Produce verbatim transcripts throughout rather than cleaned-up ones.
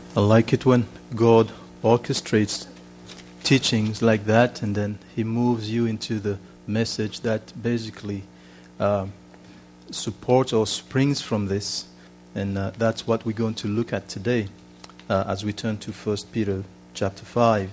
I like it when God orchestrates teachings like that, and then He moves you into the message that basically um, supports or springs from this. And uh, that's what we're going to look at today uh, as we turn to First Peter chapter five.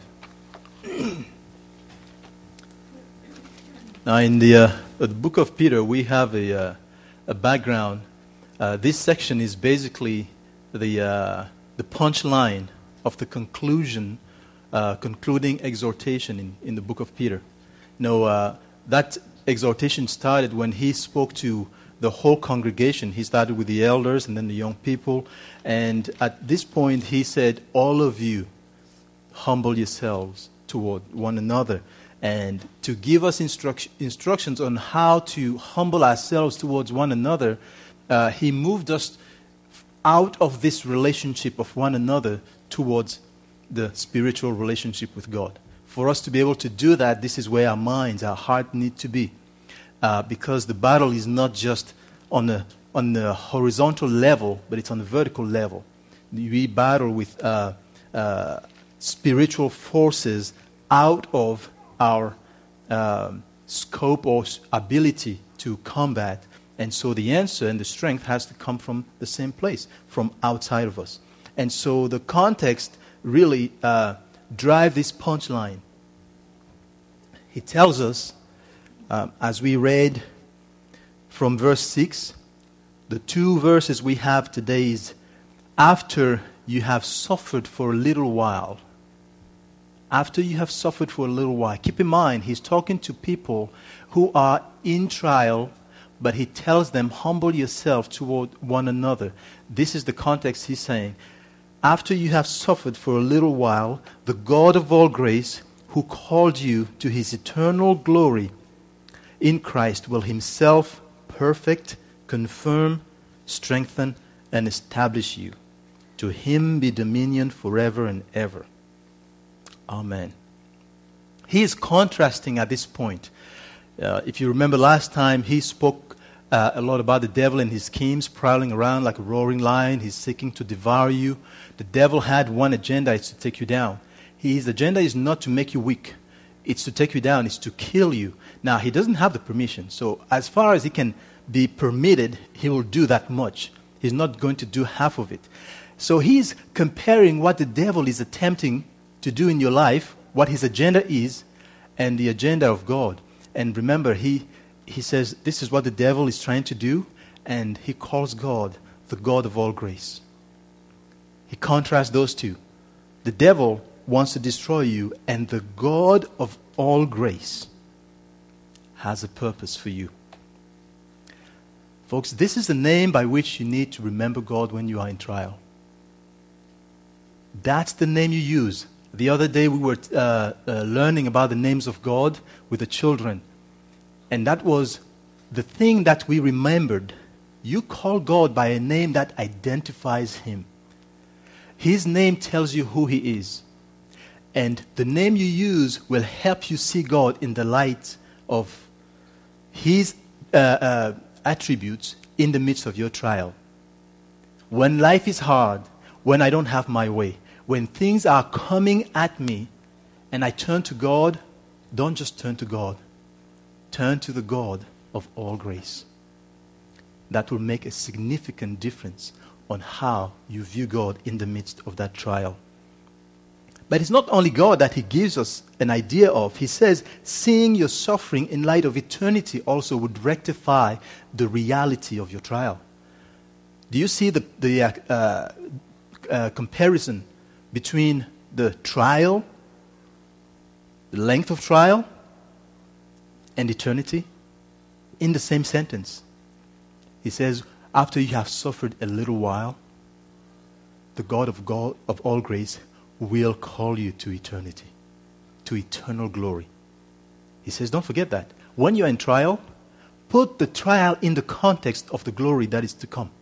Now, in the, uh, the book of Peter, we have a, uh, a background. Uh, this section is basically the uh, the punchline of the conclusion, uh, concluding exhortation in, in the book of Peter. You know, uh, that exhortation started when he spoke to the whole congregation. He started with the elders and then the young people. And at this point, he said, all of you, humble yourselves toward one another. And to give us instruct- instructions on how to humble ourselves towards one another, uh, he moved us out of this relationship of one another towards the spiritual relationship with God. For us to be able to do that, this is where our minds, our heart need to be. Uh, because the battle is not just on the, on the horizontal level, but it's on the vertical level. We battle with uh, uh, spiritual forces out of our um, scope or ability to combat. And so the answer and the strength has to come from the same place, from outside of us. And so the context really uh, drives this punchline. He tells us, um, as we read from verse six, the two verses we have today is, after you have suffered for a little while. After you have suffered for a little while. Keep in mind, he's talking to people who are in trial, but he tells them, humble yourself toward one another. This is the context he's saying. After you have suffered for a little while, the God of all grace, who called you to his eternal glory in Christ, will himself perfect, confirm, strengthen, and establish you. To him be dominion forever and ever. Amen. He is contrasting at this point. Uh, if you remember last time, he spoke uh, a lot about the devil and his schemes, prowling around like a roaring lion. He's seeking to devour you. The devil had one agenda, it's to take you down. His agenda is not to make you weak. It's to take you down. It's to kill you. Now, he doesn't have the permission. So as far as he can be permitted, he will do that much. He's not going to do half of it. So he's comparing what the devil is attempting to do in your life, what his agenda is, and the agenda of God. And remember, he, he says this is what the devil is trying to do, and he calls God the God of all grace. He contrasts those two. The devil wants to destroy you, and the God of all grace has a purpose for you. Folks, this is the name by which you need to remember God when you are in trial. That's the name you use. The other day we were uh, uh, learning about the names of God with the children. And that was the thing that we remembered. You call God by a name that identifies him. His name tells you who he is. And the name you use will help you see God in the light of his uh, uh, attributes in the midst of your trial. When life is hard, when I don't have my way, when things are coming at me and I turn to God, don't just turn to God. Turn to the God of all grace. That will make a significant difference on how you view God in the midst of that trial. But it's not only God that he gives us an idea of. He says, seeing your suffering in light of eternity also would rectify the reality of your trial. Do you see the, the uh, uh, uh, comparison between the trial, the length of trial, and eternity? In the same sentence. He says, after you have suffered a little while, the God of, God of all grace will call you to eternity, to eternal glory. He says, don't forget that. When you're in trial, put the trial in the context of the glory that is to come.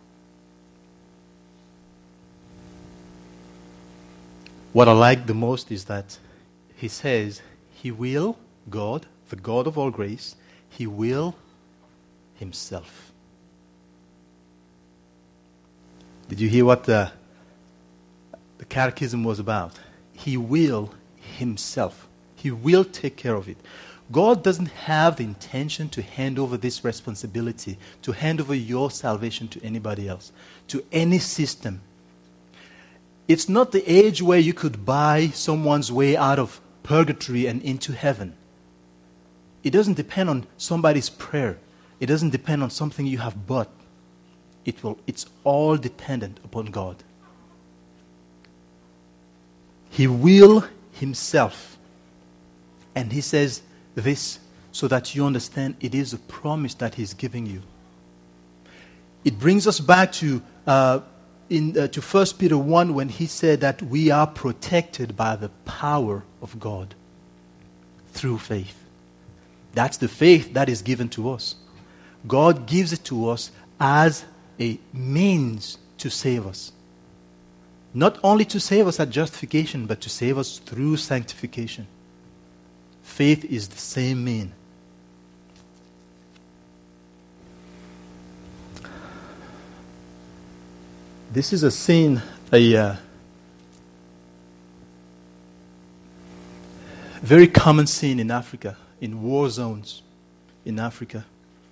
What I like the most is that he says, he will, God, the God of all grace, he will himself. Did you hear what the the catechism was about. He will himself. He will take care of it. God doesn't have the intention to hand over this responsibility, to hand over your salvation to anybody else, to any system. It's not the age where you could buy someone's way out of purgatory and into heaven. It doesn't depend on somebody's prayer. It doesn't depend on something you have bought. It will, it's all dependent upon God. He will himself. And he says this so that you understand it is a promise that he's giving you. It brings us back to uh, in uh, to First Peter one when he said that we are protected by the power of God through faith. That's the faith that is given to us. God gives it to us as a means to save us. Not only to save us at justification, but to save us through sanctification. Faith is the same mean. This is a scene, a uh, very common scene in Africa, in war zones in Africa.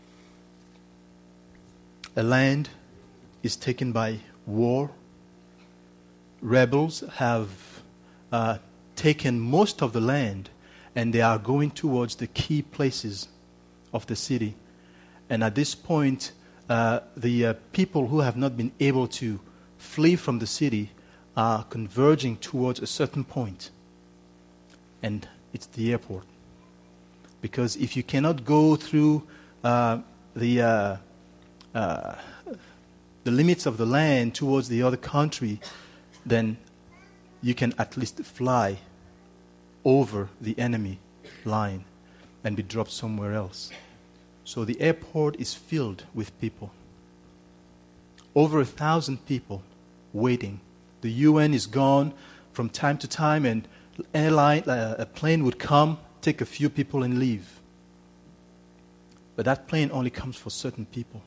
A land is taken by war. Rebels have uh, taken most of the land, and they are going towards the key places of the city. And at this point, uh, the uh, people who have not been able to flee from the city are converging towards a certain point. And it's the airport. Because if you cannot go through uh, the uh, uh, the limits of the land towards the other country, then you can at least fly over the enemy line and be dropped somewhere else. So the airport is filled with people. Over a thousand people waiting. The U N is gone from time to time, and airline, uh, a plane would come, take a few people and leave. But that plane only comes for certain people.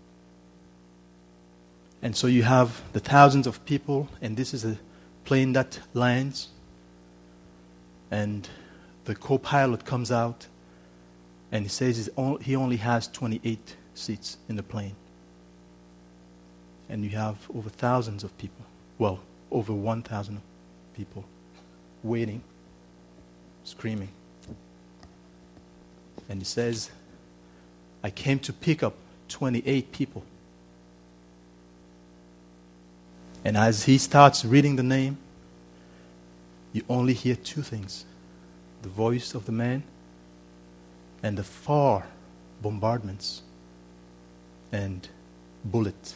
And so you have the thousands of people, and this is a plane that lands, and the co-pilot comes out, and he says he only has twenty-eight seats in the plane. And you have over thousands of people, well, over one thousand people waiting, screaming. And he says, I came to pick up twenty-eight people. And as he starts reading the name, you only hear two things. The voice of the man and the far bombardments and bullets.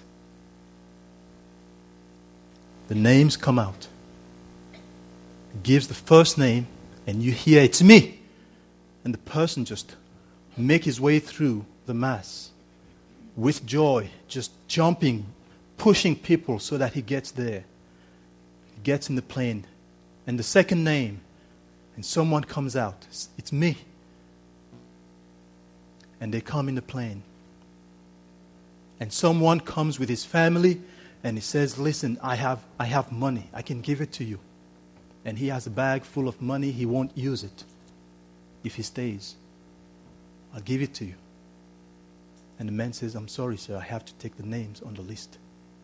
The names come out. He gives the first name, and you hear, it's me. And the person just make his way through the mass with joy, just jumping, pushing people so that he gets there. He gets in the plane. And the second name, and someone comes out. It's, it's me. And they come in the plane. And someone comes with his family, and he says, listen, I have, I have money. I can give it to you. And he has a bag full of money. He won't use it if he stays. I'll give it to you. And the man says, I'm sorry, sir. I have to take the names on the list.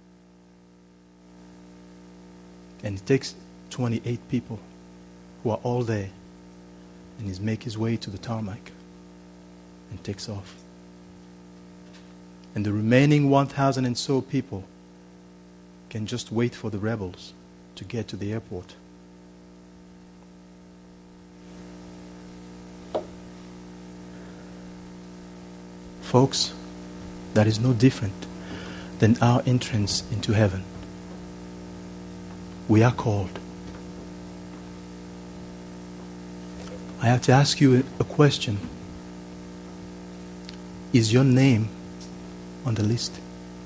And he takes twenty-eight people who are all there, and he's make his way to the tarmac and takes off. And the remaining one thousand and so people can just wait for the rebels to get to the airport. Folks, that is no different than our entrance into heaven. We are called. I have to ask you a question. Is your name on the list?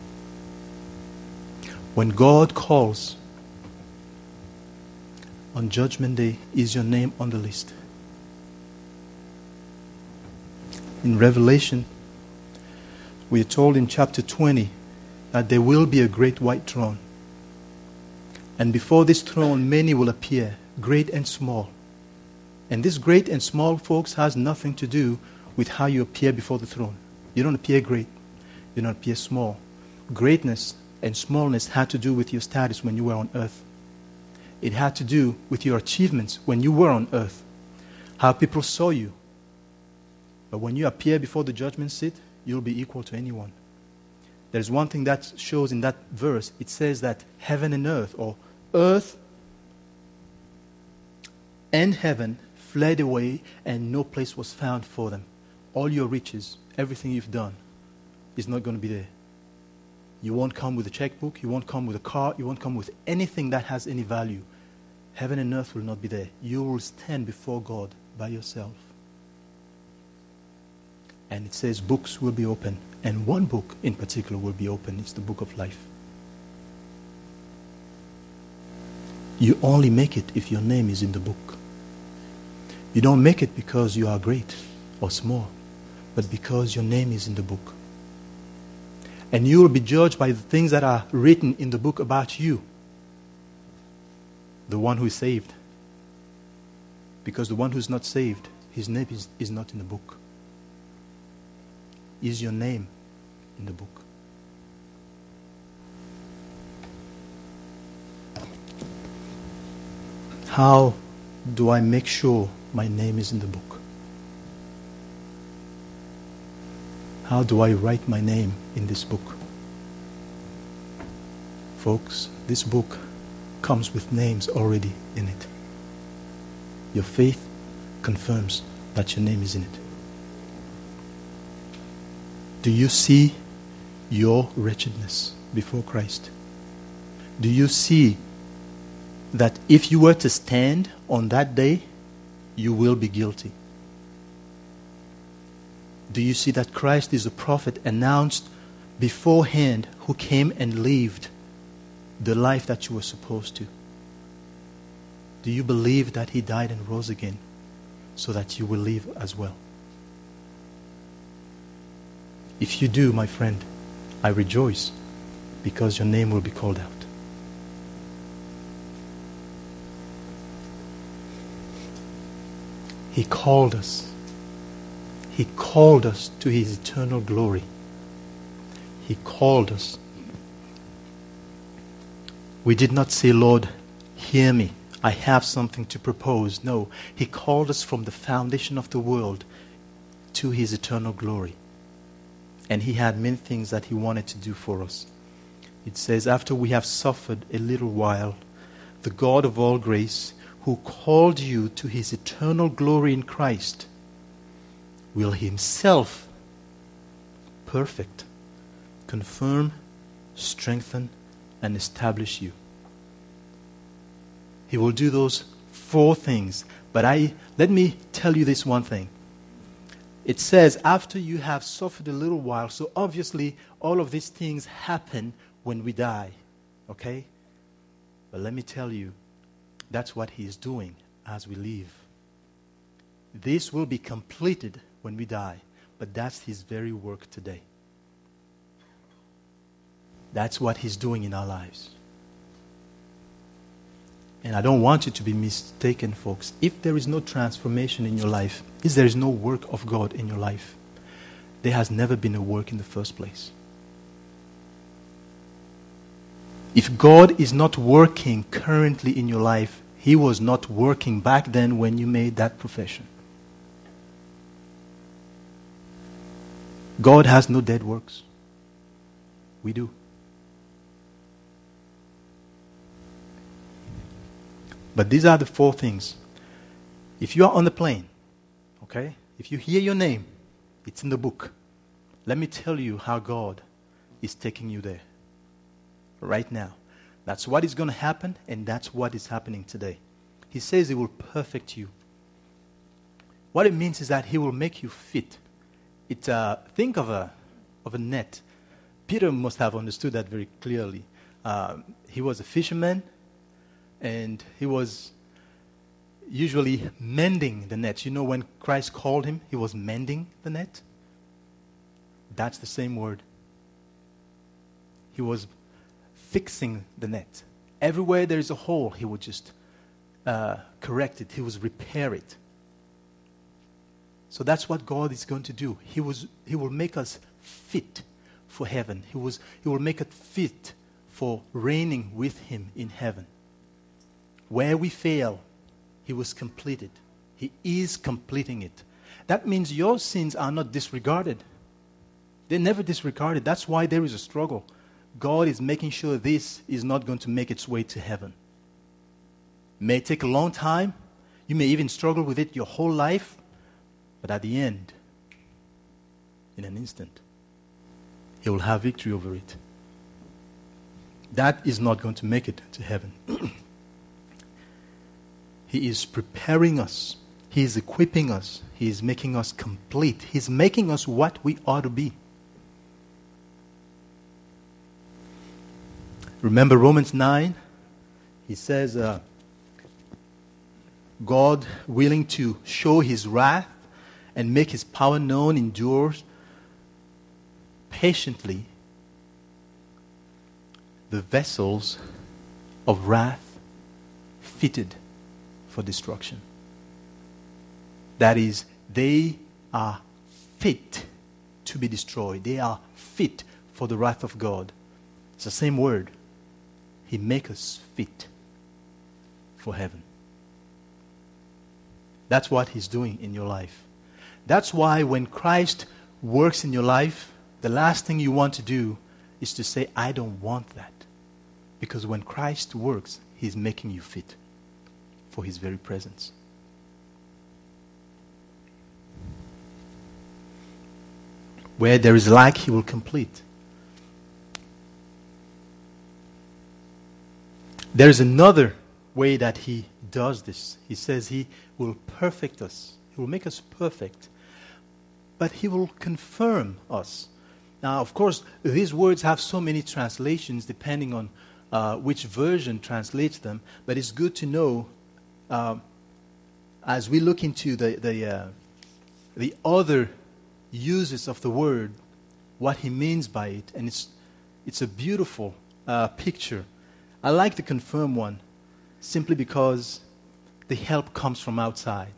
When God calls on Judgment Day, is your name on the list? In Revelation, we are told in chapter twenty that there will be a great white throne. And before this throne, many will appear, great and small. And this great and small, folks, has nothing to do with how you appear before the throne. You don't appear great. You don't appear small. Greatness and smallness had to do with your status when you were on earth. It had to do with your achievements when you were on earth, how people saw you. But when you appear before the judgment seat, you'll be equal to anyone. There's one thing that shows in that verse. It says that heaven and earth, or earth and heaven, fled away, and no place was found for them. All your riches, everything you've done, is not going to be there. You won't come with a checkbook, you won't come with a car, you won't come with anything that has any value. Heaven and earth will not be there. You will stand before God by yourself. And it says books will be open. And one book in particular will be open. It's the book of life. You only make it if your name is in the book. You don't make it because you are great or small, but because your name is in the book. And you will be judged by the things that are written in the book about you, the one who is saved. Because the one who is not saved, his name is, is not in the book. Is your name in the book? How do I make sure my name is in the book? How do I write my name in this book? Folks, this book comes with names already in it. Your faith confirms that your name is in it. Do you see your wretchedness before Christ? Do you see that if you were to stand on that day, you will be guilty? Do you see that Christ is a prophet announced beforehand who came and lived the life that you were supposed to? Do you believe that he died and rose again so that you will live as well? If you do, my friend, I rejoice because your name will be called out. He called us. He called us to his eternal glory. He called us. We did not say, Lord, hear me. I have something to propose. No, he called us from the foundation of the world to his eternal glory. And he had many things that he wanted to do for us. It says, after we have suffered a little while, the God of all grace, who called you to his eternal glory in Christ, will himself, perfect, confirm, strengthen, and establish you. He will do those four things. But I let me tell you this one thing. It says, after you have suffered a little while, so obviously all of these things happen when we die. Okay? But let me tell you, that's what he is doing as we live. This will be completed when we die, but that's his very work today. That's what he's doing in our lives. And I don't want you to be mistaken, folks. If there is no transformation in your life, if there is no work of God in your life, there has never been a work in the first place. If God is not working currently in your life, he was not working back then when you made that profession. God has no dead works. We do. But these are the four things. If you are on the plane, okay, if you hear your name, it's in the book. Let me tell you how God is taking you there right now. That's what is going to happen, and that's what is happening today. He says he will perfect you. What it means is that he will make you fit. It, uh, think of a, of a net. Peter must have understood that very clearly. Uh, he was a fisherman, and he was usually mending the net. You know, when Christ called him, he was mending the net. That's the same word. He was fixing the net. Everywhere there is a hole, he would just uh, correct it. He would repair it. So that's what God is going to do. He, was, he will make us fit for heaven. He, was, he will make us fit for reigning with him in heaven. Where we fail, he was completed. He is completing it. That means your sins are not disregarded. They're never disregarded. That's why there is a struggle. God is making sure this is not going to make its way to heaven. May take a long time. You may even struggle with it your whole life. But at the end, in an instant, he will have victory over it. That is not going to make it to heaven. He is preparing us. He is equipping us. He is making us complete. He's making us what we ought to be. Remember Romans nine? He says, uh, God willing to show his wrath and make his power known endures patiently the vessels of wrath fitted for destruction. That is, they are fit to be destroyed. They are fit for the wrath of God. It's the same word. He makes us fit for heaven. That's what he's doing in your life. That's why when Christ works in your life, the last thing you want to do is to say, I don't want that. Because when Christ works, he's making you fit for his very presence. Where there is lack, he will complete. There is another way that he does this. He says he will perfect us. He will make us perfect. But he will confirm us. Now, of course, these words have so many translations depending on uh, which version translates them. But it's good to know, uh, as we look into the the, uh, the other uses of the word, what he means by it. And it's, it's a beautiful uh, picture. I like the confirm one simply because the help comes from outside.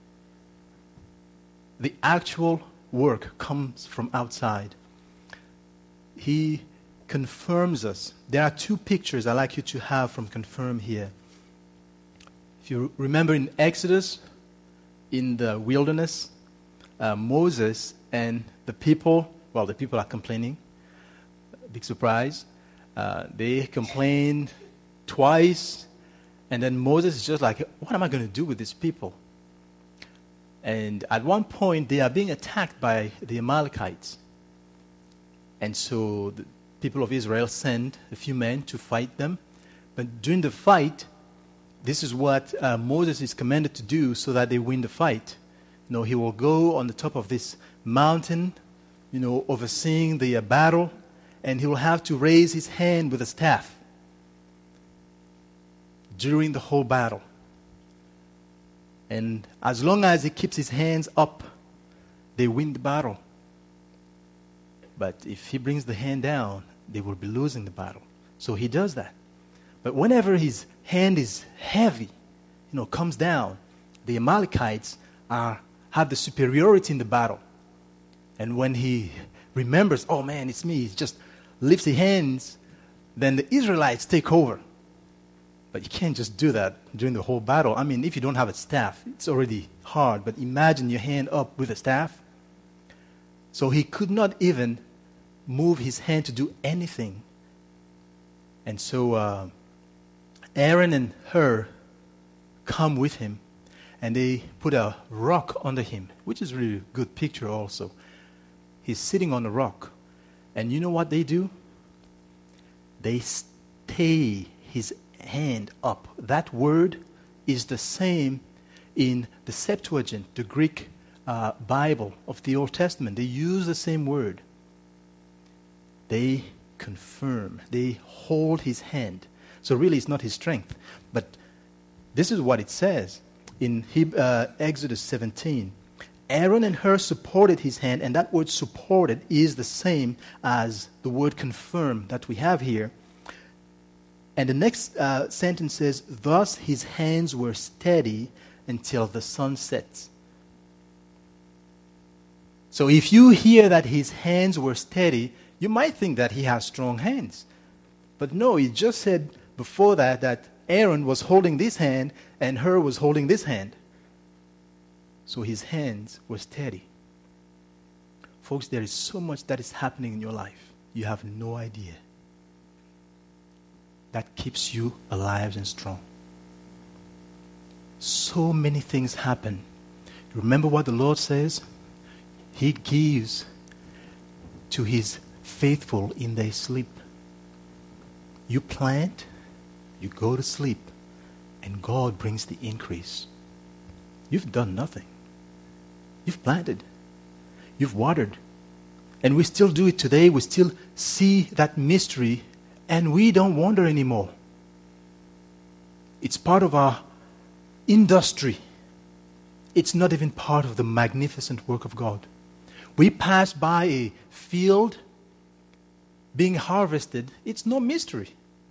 The actual work comes from outside. He confirms us. There are two pictures I'd like you to have from confirm here. If you remember in Exodus, in the wilderness, uh, Moses and the people, well, the people are complaining. Big surprise. Uh, they complained twice, and then Moses is just like, what am I going to do with these people? And at one point, they are being attacked by the Amalekites. And so the people of Israel send a few men to fight them. But during the fight, this is what uh, Moses is commanded to do so that they win the fight. You know, he will go on the top of this mountain, you know, overseeing the uh, battle, and he will have to raise his hand with a staff during the whole battle. And as long as he keeps his hands up, they win the battle. But if he brings the hand down, they will be losing the battle. So he does that. But whenever his hand is heavy, you know, comes down, the Amalekites are, have the superiority in the battle. And when he remembers, oh man, it's me, he just lifts his hands, then the Israelites take over. But you can't just do that during the whole battle. I mean, if you don't have a staff, it's already hard. But imagine your hand up with a staff. So he could not even move his hand to do anything. And so uh, Aaron and Hur come with him, and they put a rock under him, which is a really good picture also. He's sitting on a rock. And you know what they do? They stay his hand up. That word is the same in the Septuagint, the Greek uh, Bible of the Old Testament. They use the same word. They confirm. They hold his hand. So really it's not his strength. But this is what it says in uh, Exodus seventeen. Aaron and Hur supported his hand, and that word supported is the same as the word confirm that we have here. And the next uh, sentence says, thus his hands were steady until the sun sets. So if you hear that his hands were steady, you might think that he has strong hands. But no, he just said before that that Aaron was holding this hand and Hur was holding this hand. So his hands were steady. Folks, there is so much that is happening in your life. You have no idea. That keeps you alive and strong. So many things happen. Remember what the Lord says? He gives to his faithful in their sleep. You plant, you go to sleep, and God brings the increase. You've done nothing. You've planted. You've watered. And we still do it today. We still see that mystery, and we don't wonder anymore. It's part of our industry. It's not even part of the magnificent work of God. We pass by a field being harvested. It's no mystery.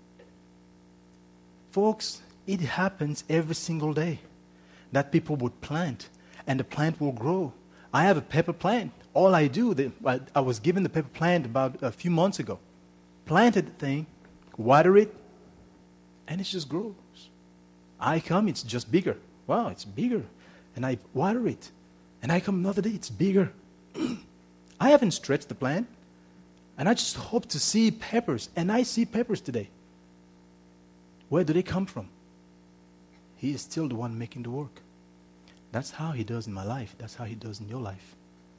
Folks, it happens every single day that people would plant and the plant will grow. I have a pepper plant. All I do, the, I, I was given the pepper plant about a few months ago. Planted the thing, water it, and it just grows. I come, it's just bigger. Wow, it's bigger. And I water it. And I come another day, it's bigger. I haven't stretched the plant. And I just hope to see peppers. And I see peppers today. Where do they come from? He is still the one making the work. That's how he does in my life. That's how he does in your life.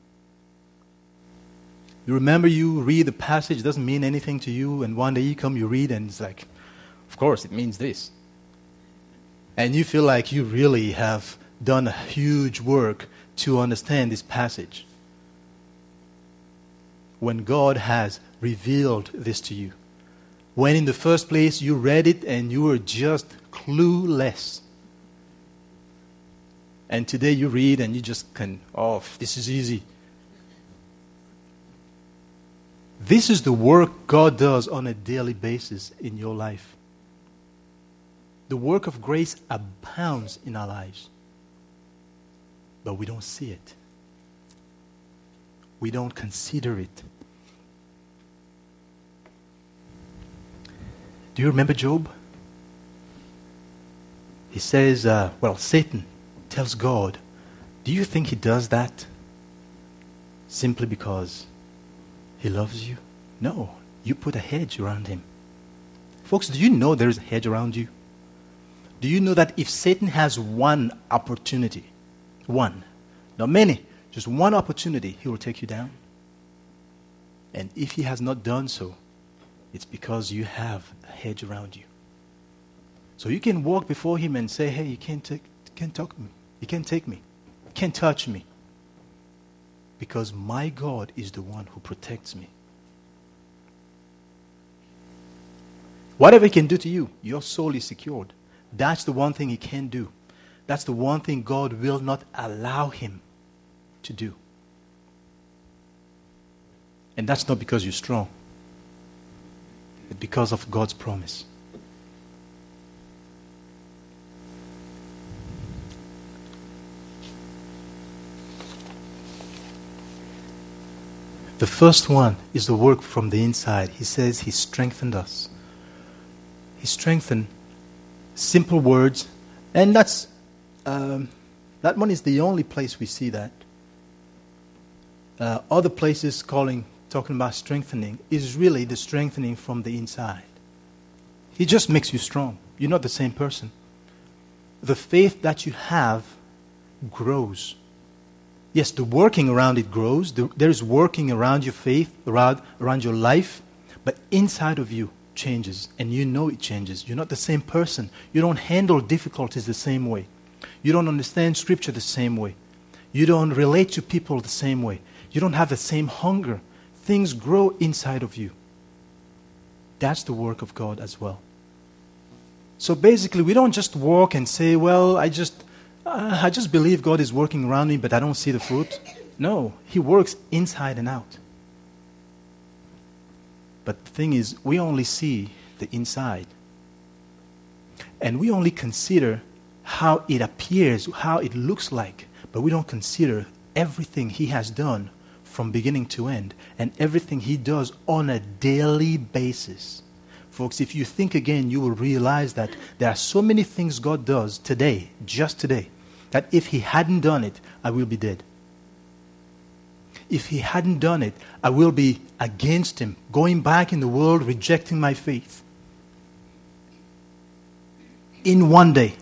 You remember you read the passage, it doesn't mean anything to you, and one day you come, you read, and it's like, of course, it means this. And you feel like you really have done a huge work to understand this passage. When God has revealed this to you. When in the first place you read it and you were just clueless. And today you read and you just can, oh, this is easy. This is the work God does on a daily basis in your life. The work of grace abounds in our lives. But we don't see it. We don't consider it. Do you remember Job? He says, uh, well, Satan tells God, do you think he does that simply because he loves you? No, you put a hedge around him. Folks, do you know there is a hedge around you? Do you know that if Satan has one opportunity, one, not many, just one opportunity, he will take you down? And if he has not done so, it's because you have a hedge around you. So you can walk before him and say, hey, you can't take, can't talk me. You can't take me. You can't touch me. Because my God is the one who protects me. Whatever he can do to you, your soul is secured. That's the one thing he can do. That's the one thing God will not allow him to do. And that's not because you're strong. It's because of God's promise. The first one is the work from the inside. He says he strengthened us. He strengthened. Simple words. And that's um, that one is the only place we see that. Uh, other places calling, talking about strengthening is really the strengthening from the inside. He just makes you strong. You're not the same person. The faith that you have grows. Yes, the working around it grows. There is working around your faith, around, around your life. But inside of you changes. And you know it changes. You're not the same person. You don't handle difficulties the same way. You don't understand Scripture the same way. You don't relate to people the same way. You don't have the same hunger. Things grow inside of you. That's the work of God as well. So basically, we don't just walk and say, well, I just... Uh, I just believe God is working around me, but I don't see the fruit. No, he works inside and out. But the thing is, we only see the inside. And we only consider how it appears, how it looks like, but we don't consider everything he has done from beginning to end and everything he does on a daily basis. Folks, if you think again, you will realize that there are so many things God does today, just today, that if he hadn't done it, I will be dead. If he hadn't done it, I will be against him, going back in the world, rejecting my faith. In one day.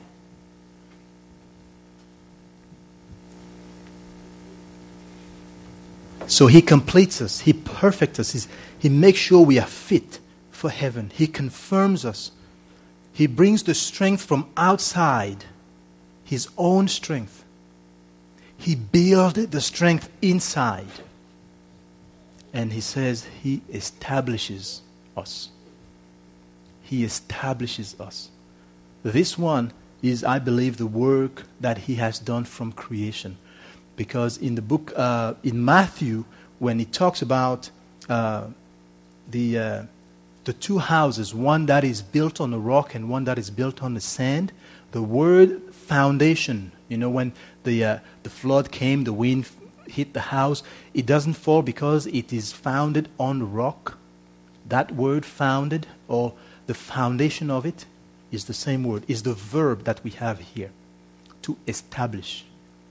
So he completes us, he perfects us, He's, he makes sure we are fit for heaven. He confirms us. He brings the strength from outside, his own strength. He builds the strength inside. And he says he establishes us. He establishes us. This one is, I believe, the work that he has done from creation. Because in the book, uh, in Matthew, when he talks about uh, the uh, the two houses, one that is built on the rock and one that is built on the sand, the word foundation, you know, when the uh, the flood came, the wind f- hit the house, it doesn't fall because it is founded on the rock. That word founded, or the foundation of it, is the same word, is the verb that we have here, to establish.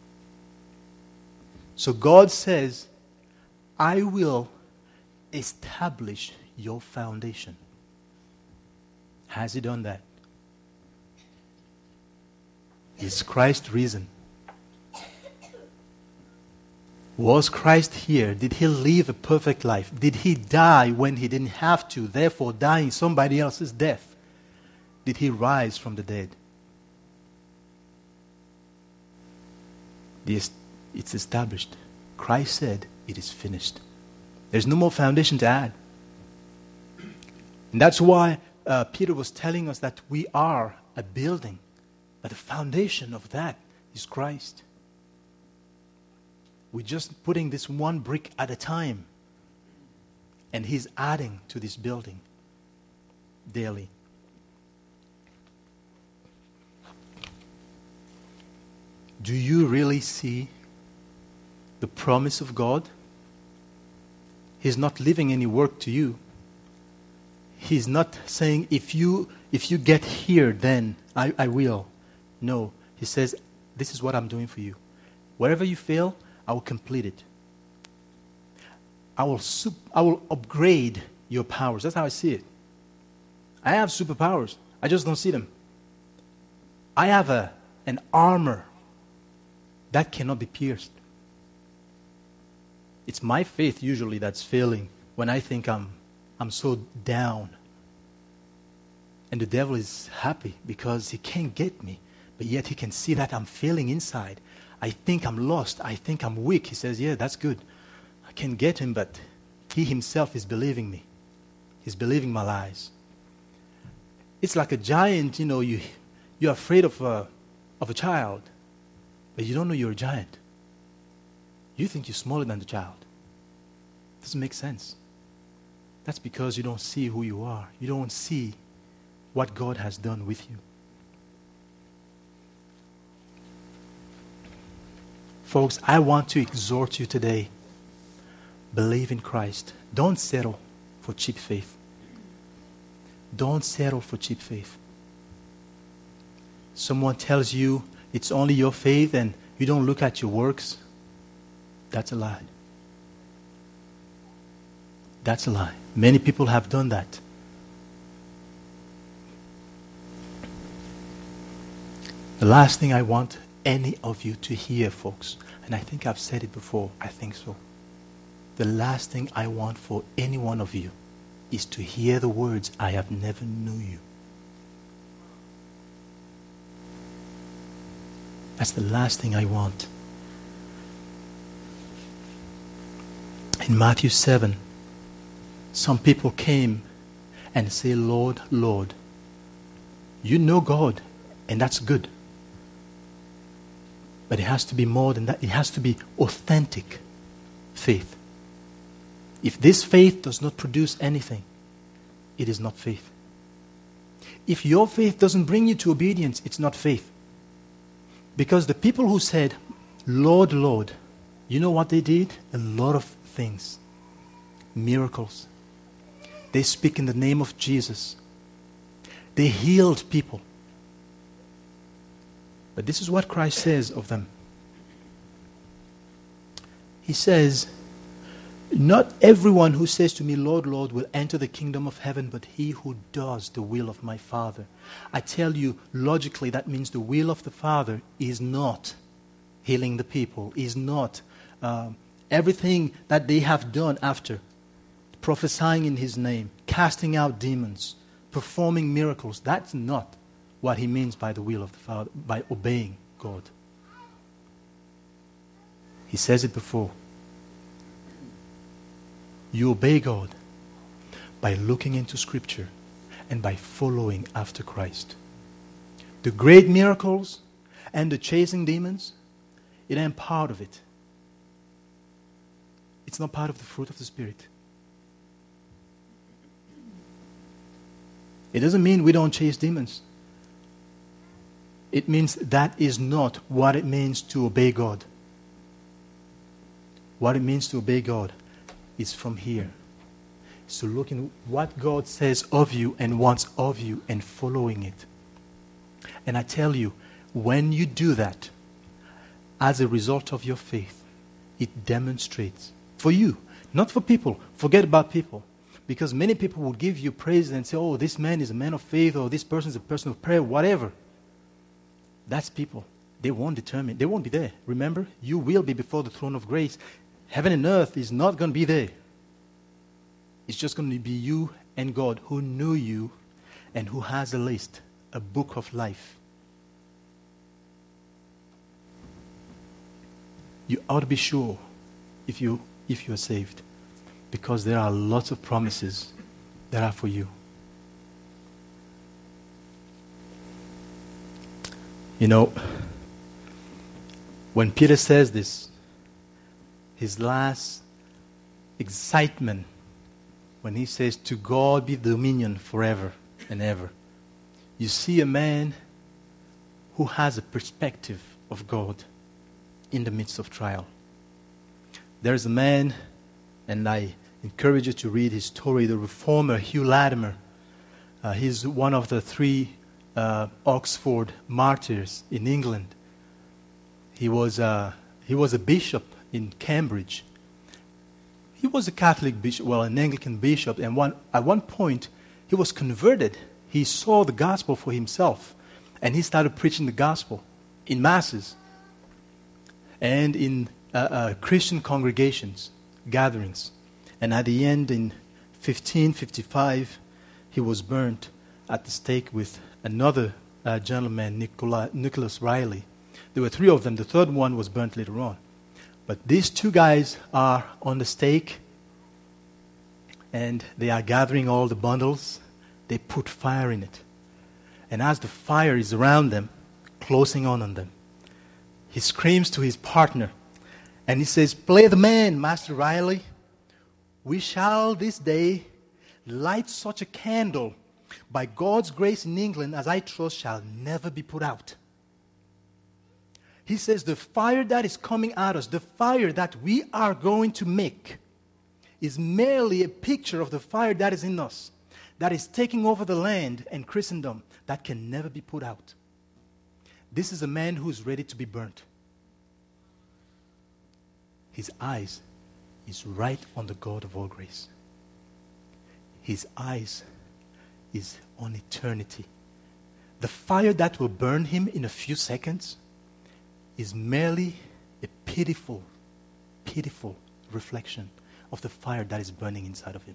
So God says, I will establish your foundation. Has he done that? Is Christ risen? Was Christ here? Did he live a perfect life? Did he die when he didn't have to, therefore dying somebody else's death? Did he rise from the dead? This, it's established. Christ said, it is finished. There's no more foundation to add. And that's why uh, Peter was telling us that we are a building, but the foundation of that is Christ. We're just putting this one brick at a time, and he's adding to this building daily. Do you really see the promise of God? He's not leaving any work to you. He's not saying, if you if you get here, then I, I will. No. He says, this is what I'm doing for you. Wherever you fail, I will complete it. I will sup- I will upgrade your powers. That's how I see it. I have superpowers. I just don't see them. I have a an armor that cannot be pierced. It's my faith usually that's failing when I think I'm I'm so down. And the devil is happy because he can't get me, but yet he can see that I'm failing inside. I think I'm lost. I think I'm weak. He says, yeah, that's good. I can get him, but he himself is believing me. He's believing my lies. It's like a giant, you know, you, you're afraid of a, of a child, but you don't know you're a giant. You think you're smaller than the child. Doesn't make sense. That's because you don't see who you are. You don't see what God has done with you. Folks, I want to exhort you today. Believe in Christ. Don't settle for cheap faith. Don't settle for cheap faith. Someone tells you it's only your faith and you don't look at your works. That's a lie. That's a lie. Many people have done that. The last thing I want any of you to hear, folks, and I think I've said it before, I think so. The last thing I want for any one of you is to hear the words, I have never knew you. That's the last thing I want. In Matthew seven, some people came and say, Lord, Lord, you know God, and that's good. But it has to be more than that. It has to be authentic faith. If this faith does not produce anything, it is not faith. If your faith doesn't bring you to obedience, it's not faith. Because the people who said, Lord, Lord, you know what they did? A lot of things. Miracles. They speak in the name of Jesus. They healed people. But this is what Christ says of them. He says, not everyone who says to me, Lord, Lord, will enter the kingdom of heaven, but he who does the will of my Father. I tell you, logically, that means the will of the Father is not healing the people, is not uh, everything that they have done after, prophesying in his name, casting out demons, performing miracles. That's not what he means by the will of the Father, by obeying God. He says it before. You obey God by looking into Scripture and by following after Christ. The great miracles and the chasing demons, it ain't part of it. It's not part of the fruit of the Spirit. It doesn't mean we don't chase demons. It means that is not what it means to obey God. What it means to obey God is from here. So looking what God says of you and wants of you and following it. And I tell you, when you do that, as a result of your faith, it demonstrates for you, not for people. Forget about people. Because many people will give you praise and say, oh, this man is a man of faith, or this person is a person of prayer, whatever. That's people. They won't determine. They won't be there. Remember, you will be before the throne of grace. Heaven and earth is not going to be there. It's just going to be you and God who knew you and who has a list, a book of life. You ought to be sure if you if you are saved, because there are lots of promises that are for you. You know, when Peter says this, his last excitement, when he says, to God be dominion forever and ever, you see a man who has a perspective of God in the midst of trial. There's a man, and I encourage you to read his story, the reformer Hugh Latimer. Uh, he's one of the three uh, Oxford martyrs in England. He was, uh, he was a bishop in Cambridge. He was a Catholic bishop, well, an Anglican bishop, and one, at one point he was converted. He saw the gospel for himself, and he started preaching the gospel in masses and in uh, uh, Christian congregations, gatherings. And at the end, in fifteen fifty-five, he was burnt at the stake with another uh, gentleman, Nicola, Nicholas Riley. There were three of them. The third one was burnt later on. But these two guys are on the stake, and they are gathering all the bundles. They put fire in it. And as the fire is around them, closing on on them, he screams to his partner, and he says, play the man, Master Riley. We shall this day light such a candle by God's grace in England as I trust shall never be put out. He says the fire that is coming at us, the fire that we are going to make, is merely a picture of the fire that is in us, that is taking over the land and Christendom, that can never be put out. This is a man who is ready to be burnt. His eyes is right on the God of all grace. His eyes is on eternity. The fire that will burn him in a few seconds is merely a pitiful, pitiful reflection of the fire that is burning inside of him.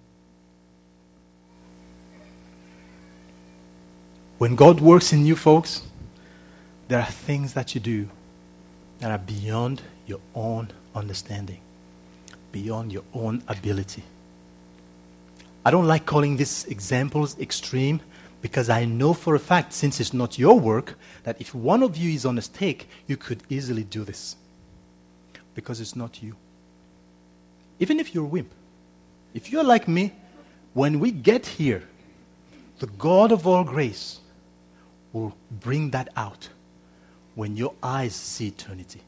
When God works in you, folks, there are things that you do that are beyond your own understanding, beyond your own ability. I don't like calling these examples extreme, because I know for a fact, since it's not your work, that if one of you is on a stake, you could easily do this. Because it's not you. Even if you're a wimp. If you're like me, when we get here the God of all grace will bring that out when your eyes see eternity.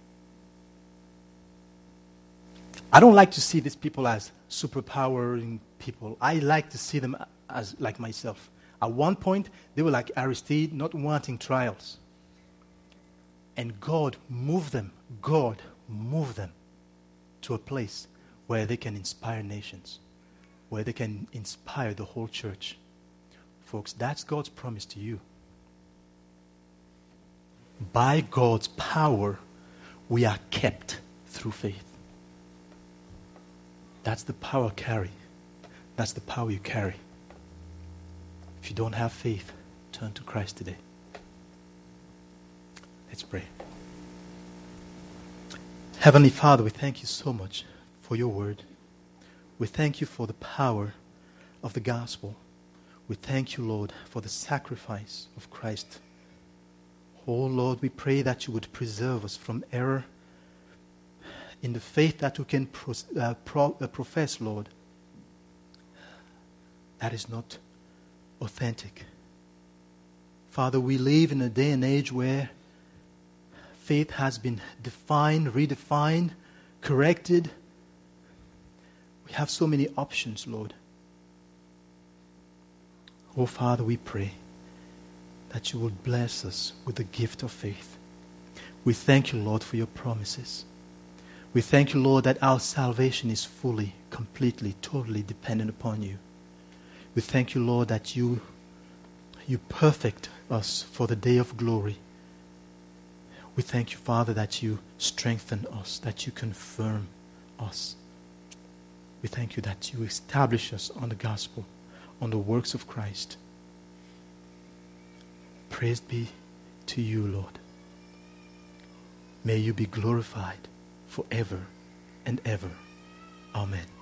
I don't like to see these people as superpowering people. I like to see them as like myself. At one point, they were like Aristide, not wanting trials. And God moved them. God moved them to a place where they can inspire nations, where they can inspire the whole church. Folks, that's God's promise to you. By God's power, we are kept through faith. That's the power carry. That's the power you carry. If you don't have faith, turn to Christ today. Let's pray. Heavenly Father, we thank you so much for your word. We thank you for the power of the gospel. We thank you, Lord, for the sacrifice of Christ. Oh, Lord, we pray that you would preserve us from error in the faith that we can pro- uh, pro- uh, profess, Lord. That is not authentic. Father, we live in a day and age where faith has been defined, redefined, corrected. We have so many options, Lord. Oh, Father, we pray that you would bless us with the gift of faith. We thank you, Lord, for your promises. We thank you, Lord, that our salvation is fully, completely, totally dependent upon you. We thank you, Lord, that you, you perfect us for the day of glory. We thank you, Father, that you strengthen us, that you confirm us. We thank you that you establish us on the gospel, on the works of Christ. Praise be to you, Lord. May you be glorified forever and ever. Amen.